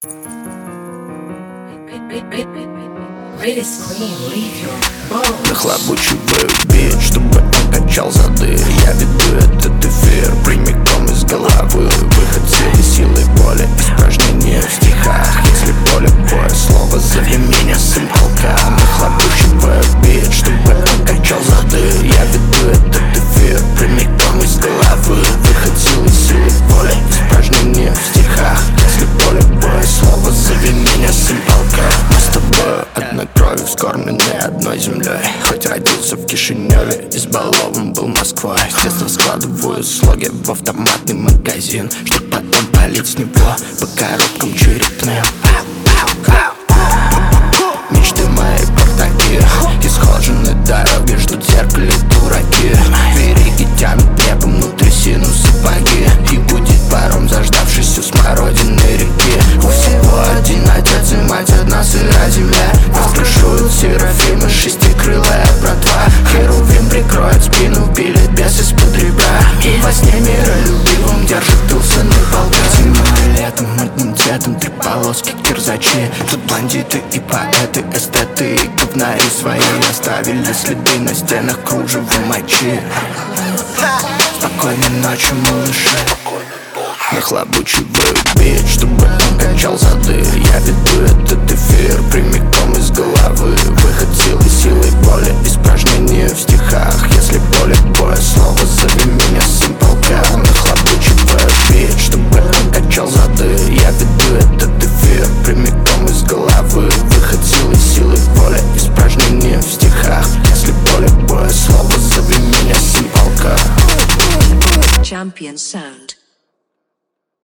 Нахлобучиваю бит, чтобы он качал зады. Я веду этот эфир прямиком из головы. Выход силы боли, испражнения в стихах. Если поле боя, слово зови меня, сын полка. Нахлобучиваю бит, чтобы он качал зады. Я веду этот эфир прямиком из головы. Выход силы боли, испражнения в стихах. Если поле боя, слово зови меня, сын полка. Мы с тобой одной кровью, вскормлены одной землей. Хоть родился в Кишиневе, избалован был Москвой. С детства складываю слоги в автоматный магазин, чтоб потом палить с него по коробкам черепным. Мечты мои портаки, исхожены дороги, ждут в зеркале дураки. Береги тянут небом, внутри сину сапоги. И будет паром, заждавшись у смородины реки. У всего один отец и мать, одна сыра земля. Воскрешуют серафимы, шестикрылая братва. Херувим прикроет спину, пилит бес из-под ребра. И во сне миролюбивым держит тыл сыны полка. Зимой и летом, одним цветом, три полоски кирзачи. Тут бандиты и поэты, эстеты и говнари свои оставили следы на стенах кружева мочи. Спокойной ночи, малыши. Нахлобучиваю бит, чтобы он качал зады. Я веду этот эфир прямиком из головы. Выход силы боли, испражнения в стихах. Если поле боя, слово зови меня, сын полка. Нахлобучиваю бит, чтобы он качал зады. Я веду этот эфир прямиком из головы. Выход силы боли, испражнения в стихах. Если поле боя, слово зови меня, сын полка. Champion Sound.